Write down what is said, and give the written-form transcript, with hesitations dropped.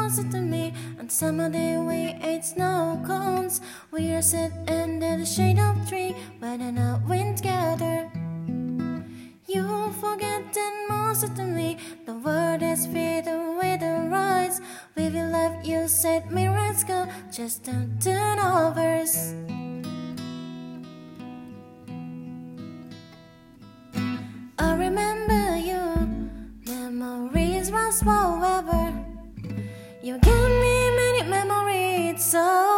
closer to me. On summer day we ate snow cones. We are sitting under the shade of tree, when and I went together. You forget that most of me, the world has faded with the rise. We will love you, said me, let's go, just don't turn overs. I remember you, memories last forever. You give me many memories, so